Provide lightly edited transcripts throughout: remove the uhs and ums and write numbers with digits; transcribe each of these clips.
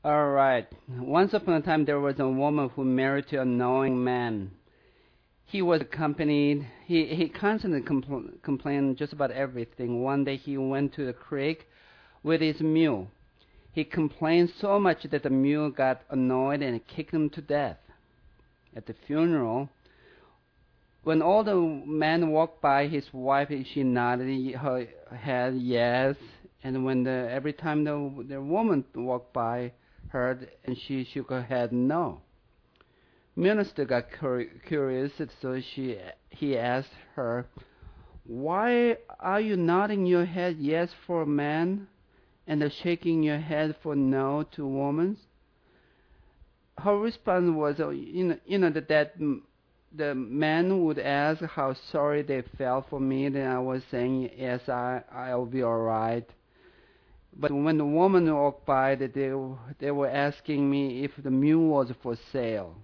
All right. Once upon a time, there was a woman who married to a knowing man. He was accompanied. He constantly complained just about everything. One day, he went to the creek with his mule. He complained so much that the mule got annoyed and kicked him to death. At the funeral, when all the men walked by his wife, she nodded her head yes. And when every time the woman walked by her, and she shook her head no. Minister got curious, so he asked her, "Why are you nodding your head yes for a man, and shaking your head for no to a woman?" Her response was, that the man would ask how sorry they felt for me, then I was saying, yes, I'll be all right. But when the woman walked by, that they were asking me if the mule was for sale.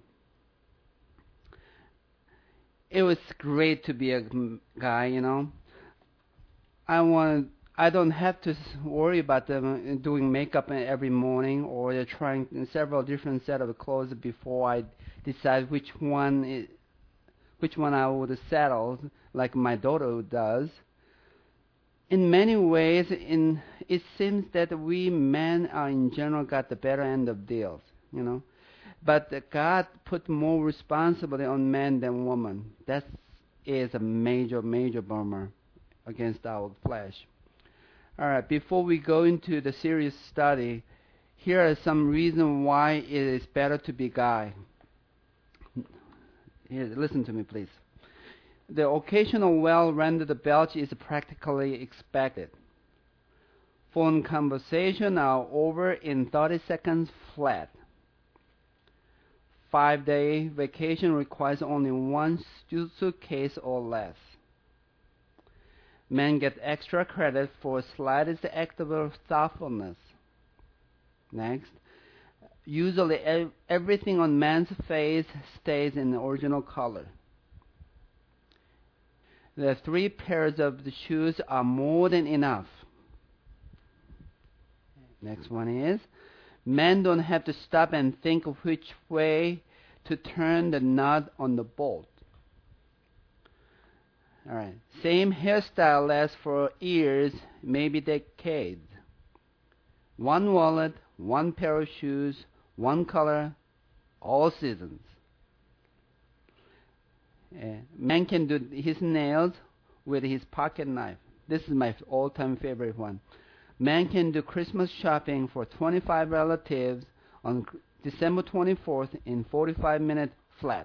It was great to be a guy. I don't have to worry about them doing makeup every morning, or they're trying several different set of clothes before I decide which one I would settle, like my daughter does. In many ways, it seems that we men are in general got the better end of deals. But God put more responsibility on men than women. That is a major, major bummer against our flesh. All right, before we go into the serious study, here are some reasons why it is better to be guy. Here, listen to me, please. The occasional well-rendered belch is practically expected. Phone conversations are over in 30 seconds flat. 5-day vacation requires only one suitcase or less. Men get extra credit for slightest act of thoughtfulness. Next, usually everything on man's face stays in the original color. The 3 pairs of the shoes are more than enough. Next one is, men don't have to stop and think of which way to turn the nut on the bolt. All right. Same hairstyle lasts for years, maybe decades. One wallet, one pair of shoes, one color, all seasons. Man can do his nails with his pocket knife. This is my all-time favorite one. Man can do Christmas shopping for 25 relatives on December 24th in 45 minutes flat.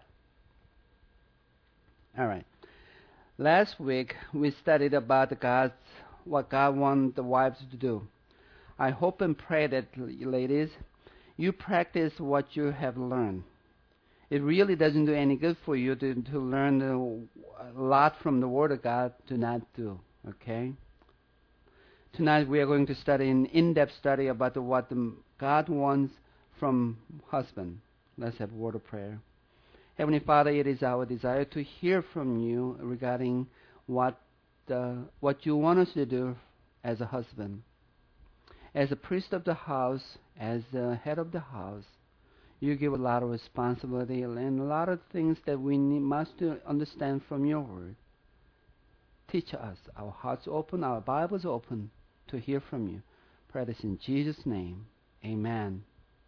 All right. Last week, we studied about what God wants the wives to do. I hope and pray that, ladies, you practice what you have learned. It really doesn't do any good for you to learn a lot from the Word of God to not do, okay? Tonight we are going to study an in-depth study about what God wants from husband. Let's have a word of prayer. Heavenly Father, it is our desire to hear from you regarding what you want us to do as a husband. As a priest of the house, as the head of the house, you give a lot of responsibility and a lot of things that we must understand from your word. Teach us, our hearts open, our Bibles open, to hear from you. Pray this in Jesus' name. Amen.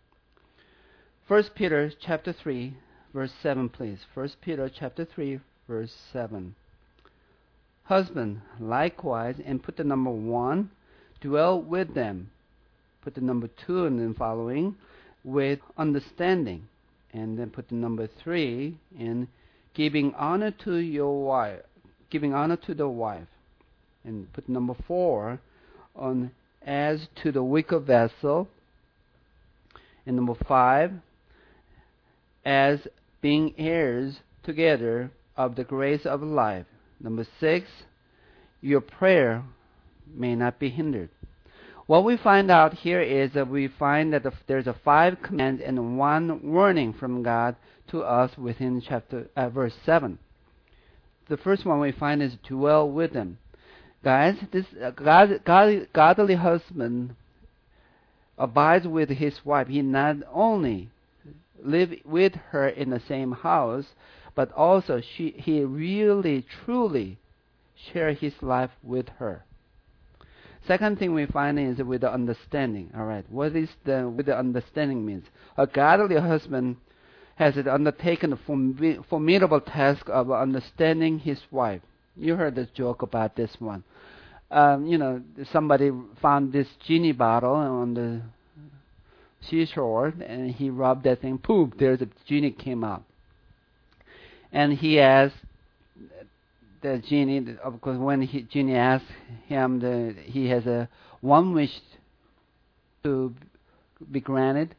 1 Peter chapter 3, verse 7, please. 1 Peter chapter 3, verse 7. Husband, likewise, and put the number 1, dwell with them. Put the number 2 and then following, with understanding. And then put the number 3 in giving honor to your wife, giving honor to the wife. And put number 4 on as to the weaker vessel. And number 5, as being heirs together of the grace of life. Number 6, your prayer may not be hindered. What we find out here is that we find that there's 5 commands and 1 warning from God to us within verse 7. The first one we find is dwell with them. Guys, this godly husband abides with his wife, he not only live with her in the same house, but also he really truly share his life with her. Second thing we find is with the understanding. All right, what is with the understanding means? A godly husband has undertaken the formidable task of understanding his wife. You heard the joke about this one. Somebody found this genie bottle on the seashore, and he rubbed that thing. Poof! There's a genie came out, and he asked the genie. Of course, when genie asked him, he has a one wish to be granted.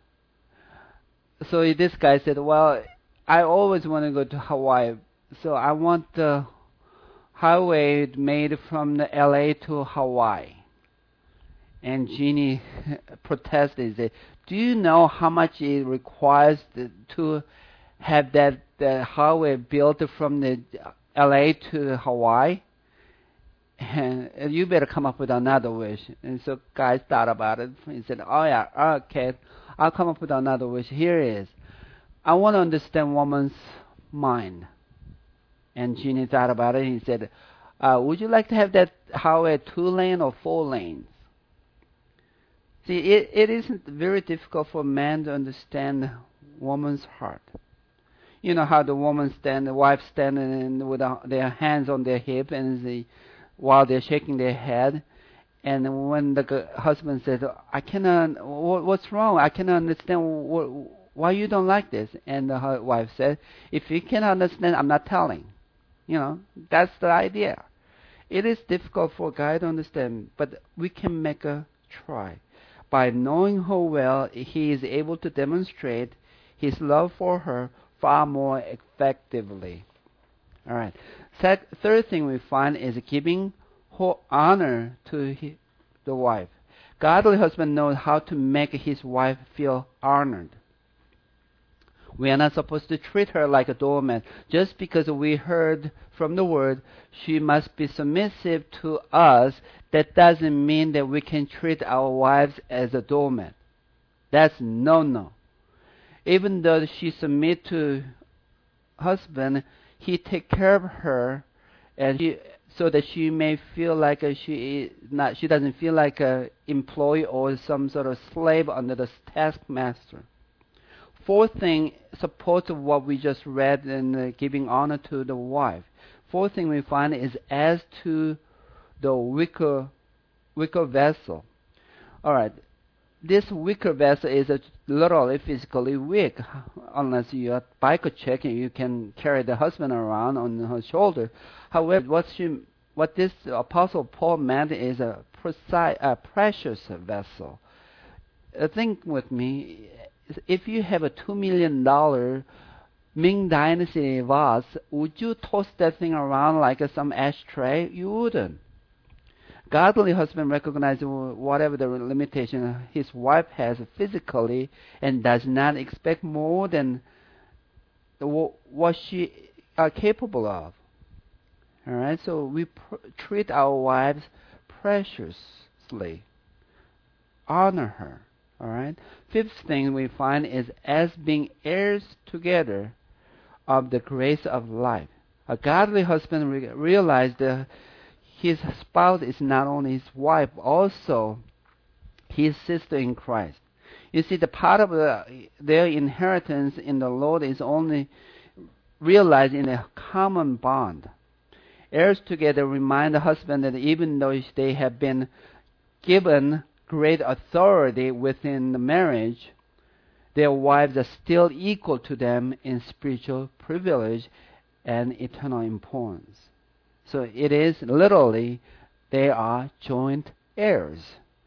So this guy said, "Well, I always want to go to Hawaii, so I want the highway made from the L.A. to Hawaii." And Genie protested, said, "Do you know how much it requires to have the highway built from the L.A. to Hawaii? And you better come up with another wish." And so guys thought about it. He said, "Oh yeah, okay, I'll come up with another wish. Here it is. I want to understand woman's mind." And Genie thought about it. He said, "Would you like to have that highway 2-lane or 4 lanes?" See, it isn't very difficult for a man to understand woman's heart. You know how the wife standing with their hands on their hip, and while they're shaking their head, and when the husband says, "I cannot, what's wrong? I cannot understand why you don't like this," and the wife said, "If you cannot understand, I'm not telling." That's the idea. It is difficult for a guy to understand, but we can make a try. By knowing her well, he is able to demonstrate his love for her far more effectively. All right. Third thing we find is giving honor to the wife. Godly husband knows how to make his wife feel honored. We are not supposed to treat her like a doormat. Just because we heard from the word she must be submissive to us, that doesn't mean that we can treat our wives as a doormat. That's no. Even though she submit to husband, he take care of her, and so that she may feel like she doesn't feel like an employee or some sort of slave under the taskmaster. Fourth thing supports what we just read in giving honor to the wife. Fourth thing we find is as to the wicker vessel. All right, this wicker vessel is literally physically weak. Unless you are biker check, you can carry the husband around on her shoulder. However, what this Apostle Paul meant is a precious vessel. Think with me. If you have a $2 million Ming Dynasty vase, would you toss that thing around like some ashtray? You wouldn't. Godly husband recognizes whatever the limitation his wife has physically and does not expect more than what she are capable of. All right, so we treat our wives preciously, honor her. All right. Fifth thing we find is as being heirs together of the grace of life. A godly husband realized that his spouse is not only his wife, also his sister in Christ. You see, the part of their inheritance in the Lord is only realized in a common bond. Heirs together remind the husband that even though they have been given great authority within the marriage, their wives are still equal to them in spiritual privilege and eternal importance. So it is literally, they are joint heirs.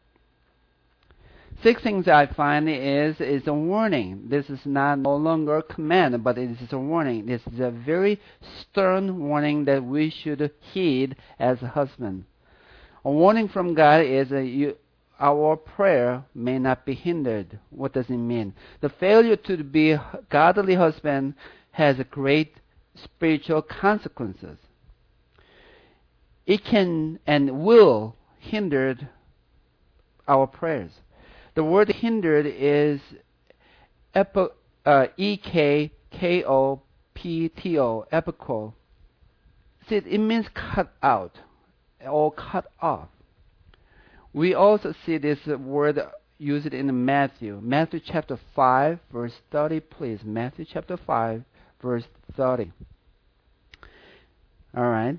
Sixth things I find is a warning. This is no longer a command, but it is a warning. This is a very stern warning that we should heed as a husband. A warning from God is our prayer may not be hindered. What does it mean? The failure to be a godly husband has great spiritual consequences. It can and will hinder our prayers. The word hindered is ekopto, epiko. See, it means cut out or cut off. We also see this word used in Matthew. Matthew chapter 5, verse 30, please. Matthew chapter 5, verse 30. All right.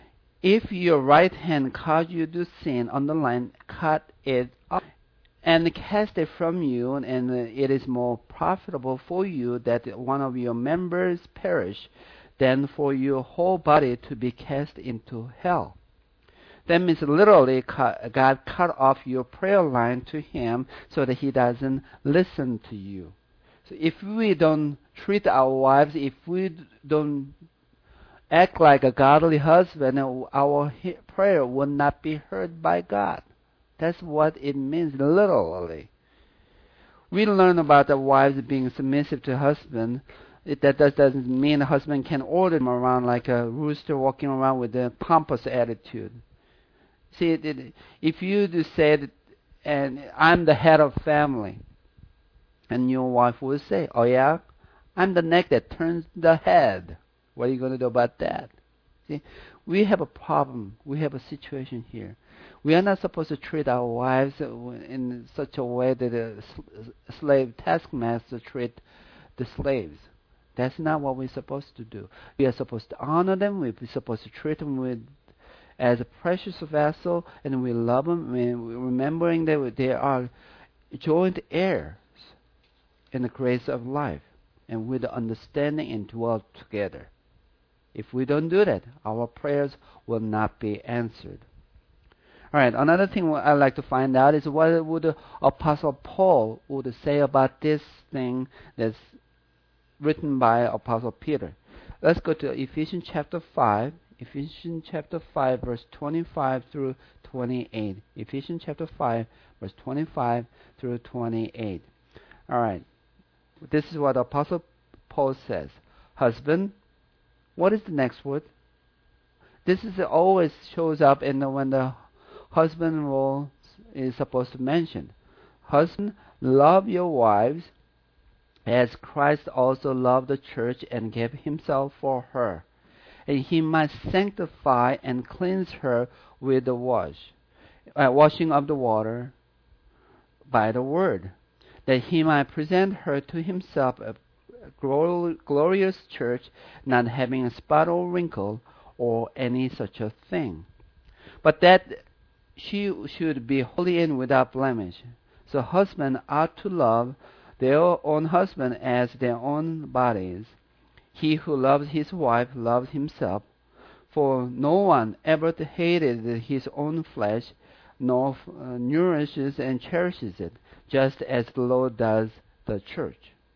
If your right hand cause you to sin, underline, cut it off and cast it from you, and it is more profitable for you that one of your members perish than for your whole body to be cast into hell. That means literally God cut off your prayer line to Him so that He doesn't listen to you. So if we don't treat our wives, if we don't act like a godly husband, our prayer will not be heard by God. That's what it means literally. We learn about the wives being submissive to husband. That doesn't mean the husband can order them around like a rooster walking around with a pompous attitude. See, if you just said, and I'm the head of family, and your wife will say, oh yeah, I'm the neck that turns the head. What are you going to do about that? See, we have a problem. We have a situation here. We are not supposed to treat our wives in such a way that a slave taskmaster treat the slaves. That's not what we're supposed to do. We are supposed to honor them. We're supposed to treat them as a precious vessel, and we love them, remembering that they are joint heirs in the grace of life, and with the understanding and dwell together. If we don't do that, our prayers will not be answered. All right, another thing I'd like to find out is what would Apostle Paul would say about this thing that's written by Apostle Peter. Let's go to Ephesians chapter 5. Ephesians chapter 5, verse 25 through 28. Ephesians chapter 5, verse 25 through 28. All right. This is what Apostle Paul says. Husband, what is the next word? This is always shows up when the husband role is supposed to mention. Husband, love your wives as Christ also loved the church and gave himself for her. And he might sanctify and cleanse her with the washing of the water by the word, that he might present her to himself a glorious church, not having a spot or wrinkle or any such a thing, but that she should be holy and without blemish. So husbands ought to love their own husband as their own bodies. He who loves his wife loves himself, for no one ever hated his own flesh, nor nourishes and cherishes it, just as the Lord does the church.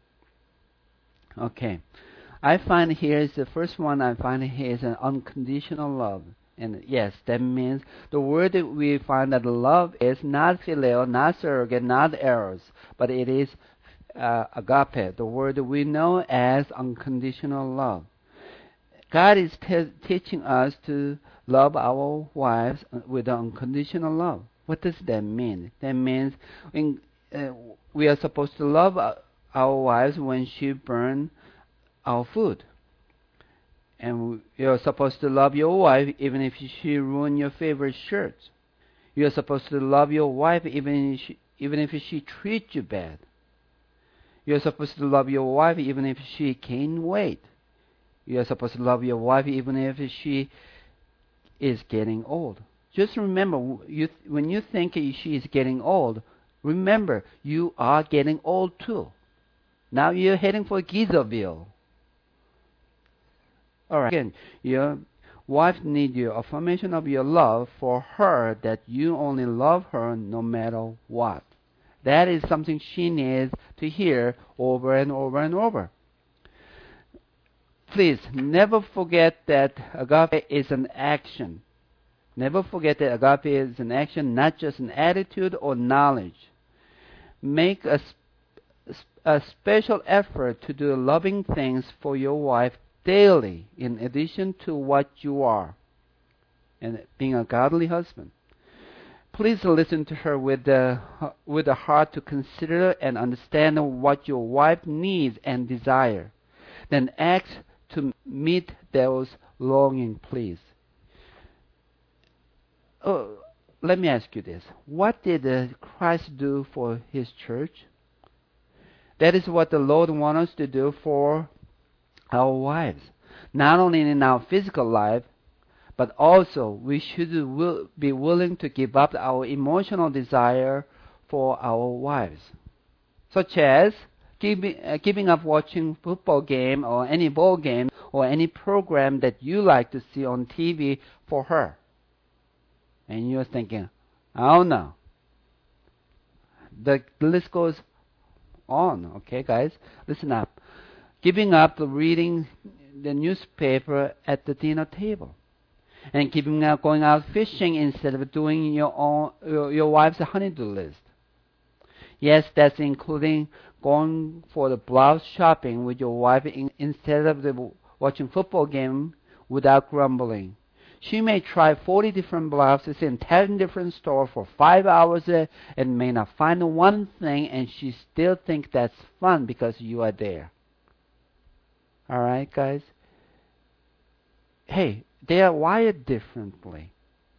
Okay, I find here is the first one I find here is an unconditional love. And yes, that means the word that we find that love is not phileo, not surrogate, not eros, but it is agape, the word that we know as unconditional love. God is teaching us to love our wives with unconditional love. What does that mean? That means we are supposed to love our wives when she burns our food. And you're supposed to love your wife even if she ruins your favorite shirt. You're supposed to love your wife even if she treats you bad. You're supposed to love your wife even if she gains weight. You're supposed to love your wife even if she is getting old. Just remember, when you think she is getting old, remember, you are getting old too. Now you're heading for Gizaville. All right. Again, your wife needs your affirmation of your love for her, that you only love her no matter what. That is something she needs to hear over and over and over. Please, never forget that agape is an action. Never forget that agape is an action, not just an attitude or knowledge. Make a special effort to do loving things for your wife daily, in addition to what you are, and being a godly husband. Please listen to her with a heart to consider and understand what your wife needs and desire. Then act to meet those longing, please. Oh, let me ask you this. What did Christ do for his church? That is what the Lord wants us to do for our wives. Not only in our physical life, but also we should be willing to give up our emotional desire for our wives. Such as giving up watching football game or any ball game or any program that you like to see on TV for her. And you're thinking, oh no. The list goes on, okay guys? Listen up. Giving up reading the newspaper at the dinner table. And giving up going out fishing instead of doing your wife's honey-do list. Yes, that's including going for the blouse shopping with your wife instead of watching football game without grumbling. She may try 40 different blouses in 10 different stores for 5 hours and may not find one thing, and she still thinks that's fun because you are there. Alright, guys? Hey, they are wired differently.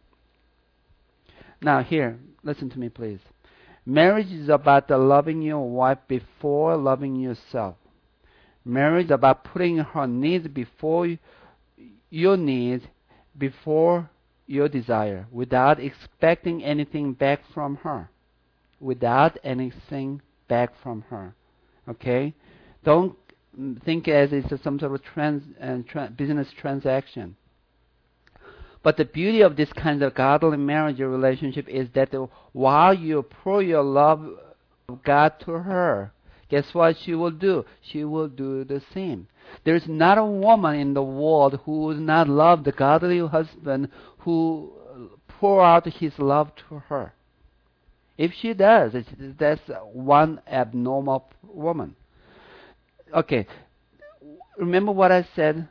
Now here, listen to me please. Marriage is about loving your wife before loving yourself. Marriage is about putting her needs before your needs, before your desire, without expecting anything back from her. Without anything back from her. Okay? Don't think as it's some sort of business transaction. But the beauty of this kind of godly marriage relationship is that while you pour your love of God to her, guess what she will do? She will do the same. There's not a woman in the world who would not love the godly husband who pour out his love to her. If she does, that's one abnormal woman. Okay, remember what I said?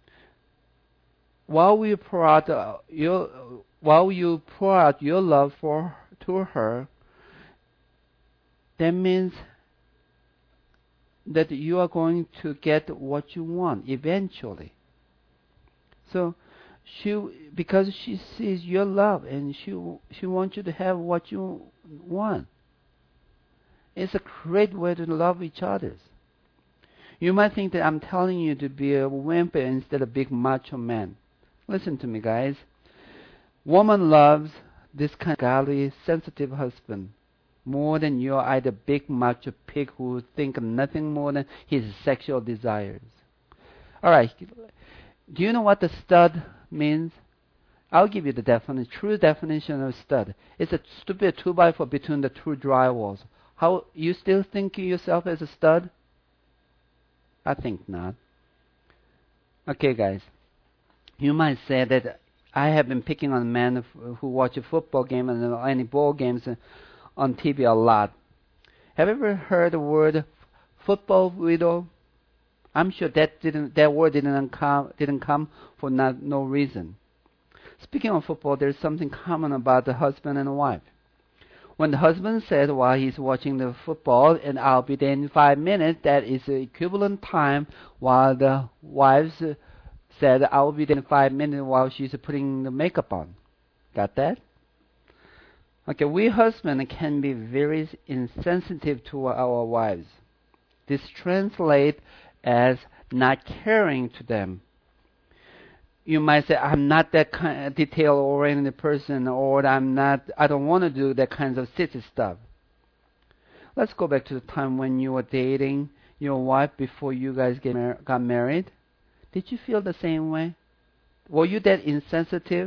While you pour out your love to her, that means that you are going to get what you want eventually. So because she sees your love and she wants you to have what you want. It's a great way to love each other. You might think that I'm telling you to be a wimp instead of a big macho man. Listen to me, guys. Woman loves this kind of godly, sensitive husband more than you're either big macho pig who think nothing more than his sexual desires. All right. Do you know what the stud means? I'll give you the definition, true definition of stud. It's a stupid 2x4 between the two drywalls. How you still think of yourself as a stud? I think not. Okay, guys. You might say that I have been picking on men who watch a football game and any ball games on TV a lot. Have you ever heard the word football widow? I'm sure that word didn't come for no reason. Speaking of football, there's something common about the husband and wife. When the husband says while he's watching the football, and I'll be there in 5 minutes, that is the equivalent time while the wife said, I'll be there in 5 minutes while she's putting the makeup on. Got that? Okay, we husbands can be very insensitive to our wives. This translates as not caring to them. You might say, I'm not that kind of detail-oriented person, or I don't want to do that kinds of city stuff. Let's go back to the time when you were dating your wife before you guys got married. Did you feel the same way? Were you that insensitive?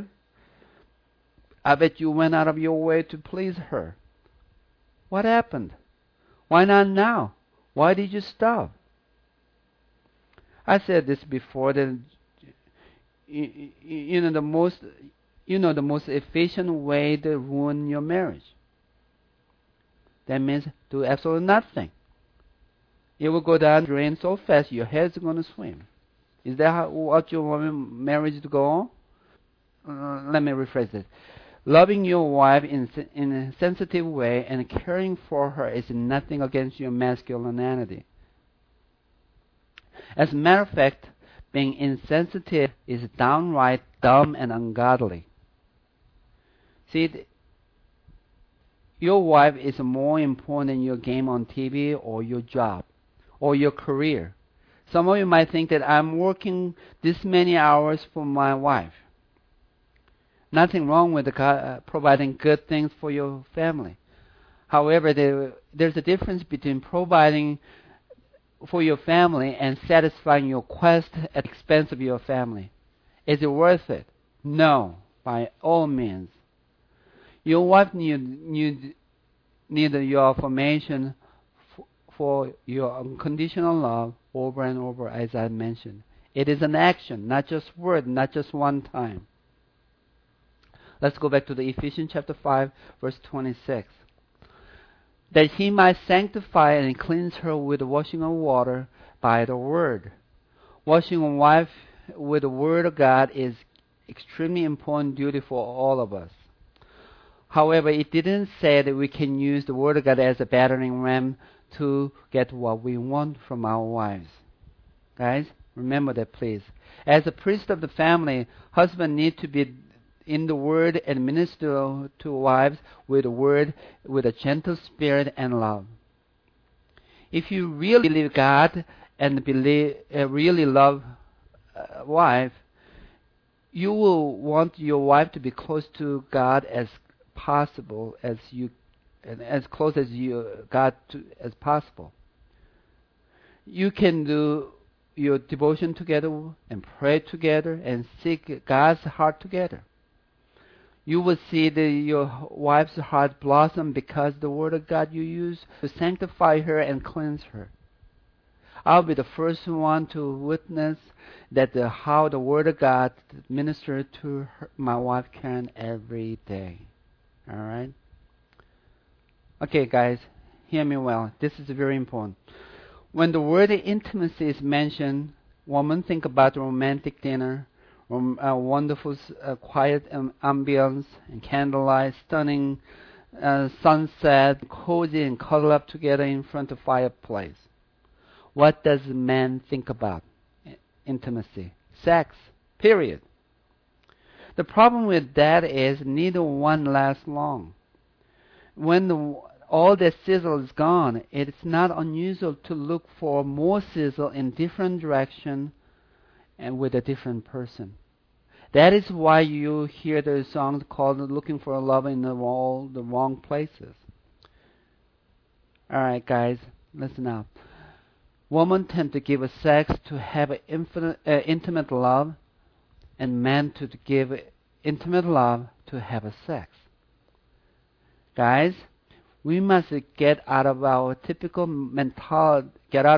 I bet you went out of your way to please her. What happened? Why not now? Why did you stop? I said this before, that the most efficient way to ruin your marriage. That means do absolutely nothing. It will go down the drain so fast your head's going to swim. Is that what you want marriage to go on? Let me rephrase it. Loving your wife in a sensitive way and caring for her is nothing against your masculinity. As a matter of fact, being insensitive is downright dumb and ungodly. See, your wife is more important than your game on TV or your job or your career. Some of you might think that I'm working this many hours for my wife. Nothing wrong with providing good things for your family. However, there's a difference between providing for your family and satisfying your quest at the expense of your family. Is it worth it? No, by all means. Your wife needs your affirmation for your unconditional love over and over, as I mentioned. It is an action, not just word, not just one time. Let's go back to the Ephesians chapter 5, verse 26. That he might sanctify and cleanse her with the washing of water by the word. Washing a wife with the word of God is extremely important duty for all of us. However, it didn't say that we can use the word of God as a battering ram to get what we want from our wives. Guys, remember that, please. As a priest of the family, husband need to be in the word and minister to wives with the word, with a gentle spirit and love. If you really believe God and really love wife, you will want your wife to be close to God as possible, as close as as possible. You can do your devotion together and pray together and seek God's heart together. You will see your wife's heart blossom because the word of God you use to sanctify her and cleanse her. I'll be the first one to witness that how the word of God ministers to my wife Karen every day. All right? Okay, guys, hear me well. This is very important. When the word intimacy is mentioned, women think about romantic dinner, wonderful quiet ambience and candlelight, stunning sunset, cozy and cuddle up together in front of fireplace. What does man think about? Intimacy. Sex. Period. The problem with that is neither one lasts long. When all that sizzle is gone, it's not unusual to look for more sizzle in different direction and with a different person. That is why you hear the songs called "Looking for Love in all the Wrong Places." All right, guys, listen up. Women tend to give sex to have intimate love, and men to give intimate love to have sex. Guys, we must get out of our typical mentality,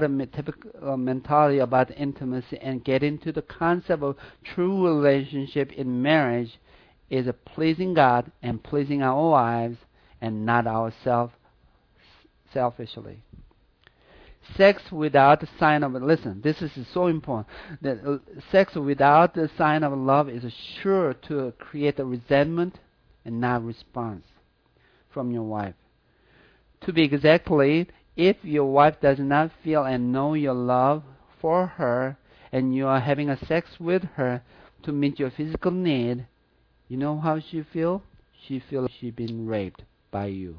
about intimacy and get into the concept of true relationship in marriage is pleasing God and pleasing our wives and not ourselves selfishly. Sex without the sign of, listen, this is so important, that sex without the sign of love is sure to create a resentment and not response from your wife. To be exactly, if your wife does not feel and know your love for her and you are having a sex with her to meet your physical need, you know how she feels? She feels she's been raped by you.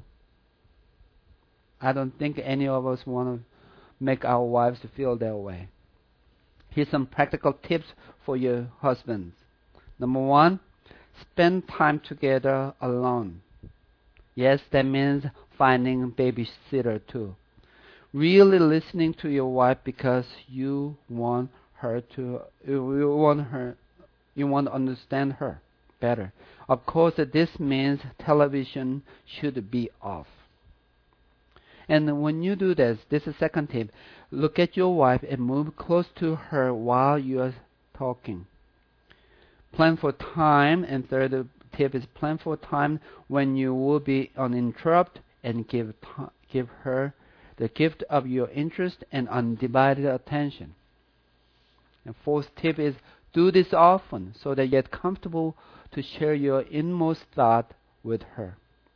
I don't think any of us want to make our wives feel that way. Here's some practical tips for your husbands. Number one, spend time together alone. Yes, that means finding a babysitter too. Really listening to your wife because you want to understand her better. Of course, this means television should be off. And when you do this is the second tip. Look at your wife and move close to her while you are talking. Plan for time, and third tip is plan for time when you will be uninterrupted and give her the gift of your interest and undivided attention. And fourth tip is do this often so that you get comfortable to share your inmost thought with her.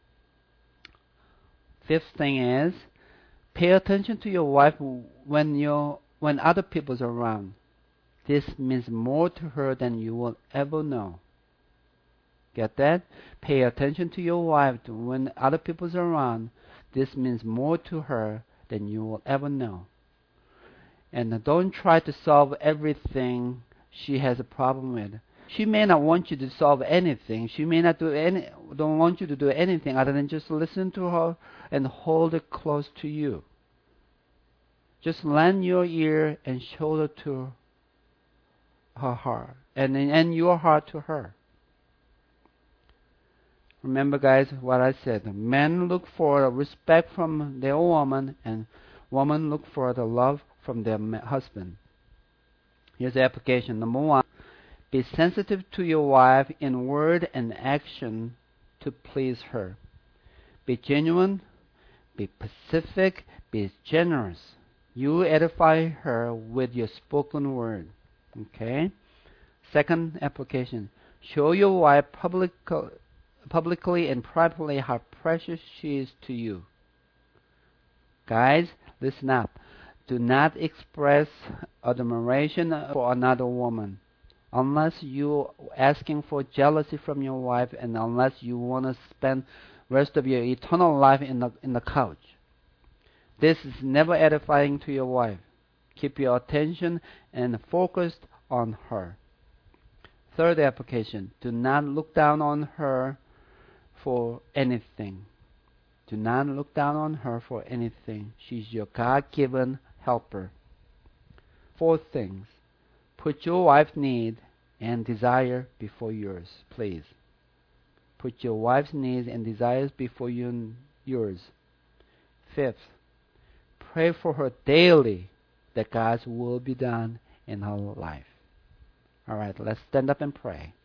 Fifth thing is, pay attention to your wife when other people's around. This means more to her than you will ever know. Get that? Pay attention to your wife when other people's around. This means more to her than you will ever know. And don't try to solve everything she has a problem with. She may not want you to solve anything. She may not don't want you to do anything other than just listen to her and hold it close to you. Just lend your ear and shoulder to her heart, and your heart to her. Remember, guys, what I said. Men look for respect from their woman, and women look for the love from their husband. Here's the application. Number 1, be sensitive to your wife in word and action to please her. Be genuine, be specific, be generous. You edify her with your spoken word. Okay? Second application. Show your wife publicly and privately how precious she is to you. Guys, listen up. Do not express admiration for another woman unless you're asking for jealousy from your wife and unless you want to spend rest of your eternal life in the couch. This is never edifying to your wife. Keep your attention and focused on her. Third application. Do not look down on her for anything. Do not look down on her for anything. She's your God-given helper. Fourth things. Put your wife's need and desire before yours, please. Put your wife's needs and desires before yours. Fifth, pray for her daily that God's will be done in her life. All right, let's stand up and pray.